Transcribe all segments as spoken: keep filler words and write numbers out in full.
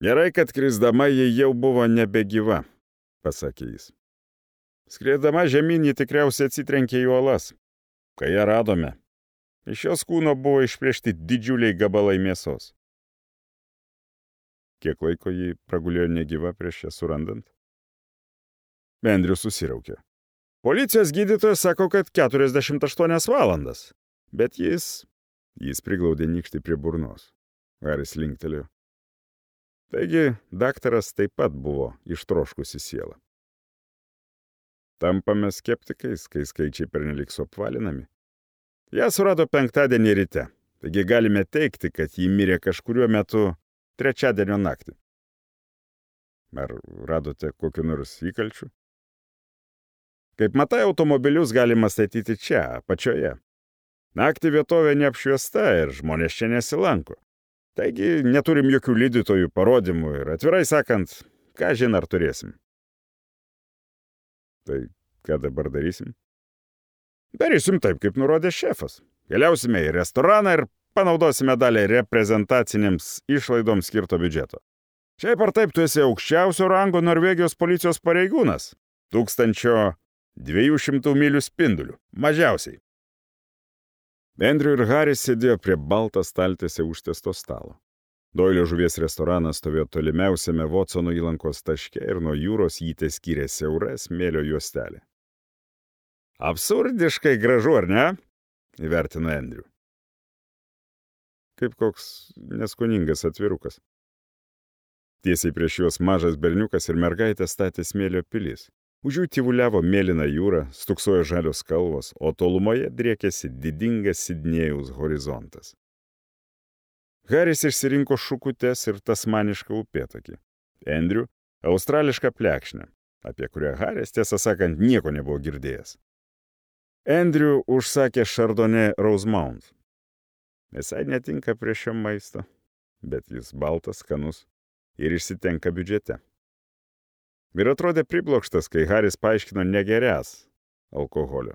Gerai, kad krisdama ji jau buvo nebegyva, pasakė jis. Skriedama žemyn ji tikriausiai atsitrenkė į uolas. Kai ją radome, iš jos kūno buvo išplėšti didžiuliai gabalai mėsos. Kiek laiko ji pragulėjo negyva prieš ją surandant? Andrius susiraukė. Policijos gydytojas sako, kad keturiasdešimt aštuonias valandas, bet jis... Jis priglaudė nykštį prie burnos. Haris linktelėjo. Taigi, daktaras taip pat buvo ištroškusi siela. Tampame skeptikais, kai skaičiai pernelik suapvalinami. Ją surado penktadienį ryte, taigi galime teikti, kad ji mirė kažkuriuo metu trečiadienio naktį. Ar radote kokiu nors įkalčių? Kaip matai, automobilius galima statyti čia, apačioje. Naktį vietovė neapšviesta ir žmonės čia nesilanko. Taigi neturim jokių liudytojų parodymų ir atvirai sakant, ką žin ar turėsim. Tai ką dabar darysim? Darysim taip, kaip nurodė šefas. Keliausime į restoraną ir panaudosime dalį reprezentacinėms išlaidoms skirto biudžeto. Šiaip ar taip tu esi aukščiausio rango Norvegijos policijos pareigūnas. Tūkstančio dviejų šimtų mylių spindulių. Mažiausiai. Andrew ir Haris sėdėjo prie baltą staltiesę užtiesto stalo. Doilio žuvies restoranas stovėjo tolimiausiame Watsono įlankos taške ir nuo jūros jį teskyrė siaura smėlio juostelė. Absurdiškai gražu, ar ne? Įvertino Andrew. Kaip koks neskoningas atvirukas. Tiesiai prieš juos mažas berniukas ir mergaitė statė smėlio pilis. Už jų tyvuliavo mėlyna jūra, stuksojo žalios kalvos, o tolumoje driekėsi didingas Sidnėjaus horizontas. Haris išsirinko šukutes ir tasmanišką upėtakį. Andrew – australišką plekšnę, apie kurią Haris, tiesą sakant, nieko nebuvo girdėjęs. Andrew užsakė Chardonnay Rosemount. Visai netinka prie šio maisto, bet jis baltas, skanus ir išsitenka biudžete. Ir atrodė priblokštas, kai Haris paaiškino negeręs alkoholio.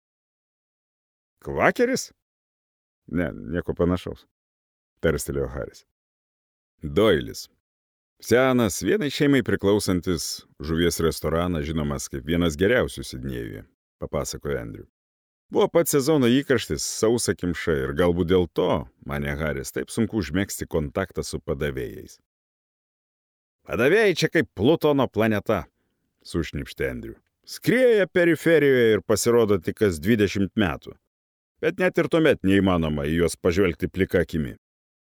Kvakeris? Ne, nieko panašaus, tarstelėjo Haris. Doilis. Senas, vienai šeimai priklausantis žuvies restoranas, žinomas kaip vienas geriausių Sidnėjuje, papasakojo Andrew. Buvo pats sezono įkarštis, sausakimša ir galbūt dėl to, manė Haris, taip sunku užmegzti kontaktą su padavėjais. Padavėjai čia kaip Plutono planeta, sušnipštė Andrew. Skrieja periferijoje ir pasirodo tik kas dvidešimt metų. Bet net ir tuomet neįmanoma į juos pažvelgti plika akimi.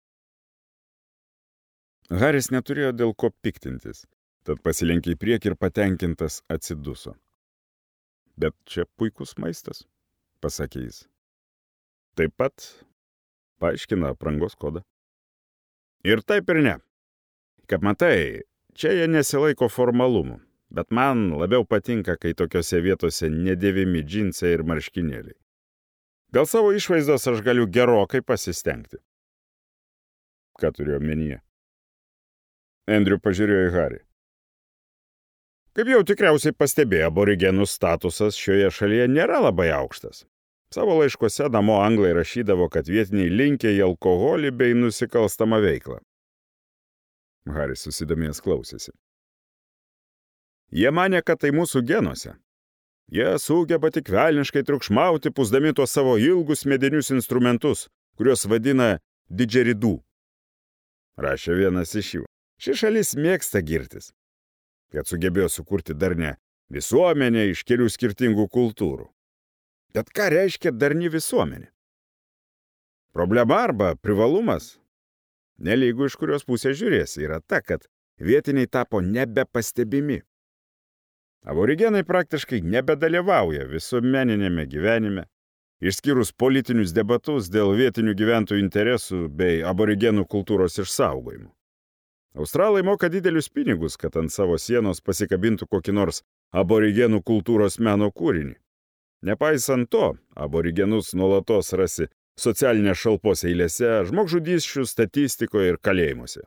Haris neturėjo dėl ko piktintis, tad pasilenkė į priekį ir patenkintas atsiduso. Bet čia puikus maistas, pasakė jis. Taip pat paaiškina aprangos kodą. Ir taip ir ne. Kaip matai, čia jie nesilaiko formalumų, bet man labiau patinka, kai tokiose vietose nedėvimi džinsai ir marškinėliai. Dėl savo išvaizdos aš galiu gerokai pasistengti. Ką turiu omenyje? Andrew pažiūrėjo į Harį. Kaip jau tikriausiai pastebėjo, aborigenų statusas šioje šalyje nėra labai aukštas. Savo laiškuose namo anglai rašydavo, kad vietiniai linkę į alkoholį bei nusikalstamą veiklą. Haris susidomėjęs klausėsi. Jie manė, kad tai mūsų genuose. Jie sugeba tik velniškai triukšmauti, pusdami tuos savo ilgus medinius instrumentus, kuriuos vadina didžeridų. Rašė vienas iš jų. Ši šalis mėgsta girtis, kad sugebėjo sukurti darnią visuomenę iš kelių skirtingų kultūrų. Bet ką reiškia darni visuomenė? Problema arba privalumas, nelygu iš kurios pusės žiūrėsi, yra ta, kad vietiniai tapo nebepastebimi. Aborigenai praktiškai nebedalyvauja visuomeninėme gyvenime, išskyrus politinius debatus dėl vietinių gyventojų interesų bei aborigenų kultūros išsaugojimų. Australai moka didelius pinigus, kad ant savo sienos pasikabintų kokį nors aborigenų kultūros meno kūrinį. Nepaisant to, aborigenus nuolatos rasi socialinės šalpos eilėse, žmogžudysčių statistikoje ir kalėjimuose.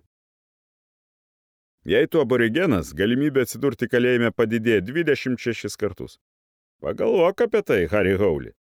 Jei tu aborigenas, galimybė atsidurti kalėjime padidėja dvidešimt šešis kartus. Pagalvok apie tai, Harry Howley.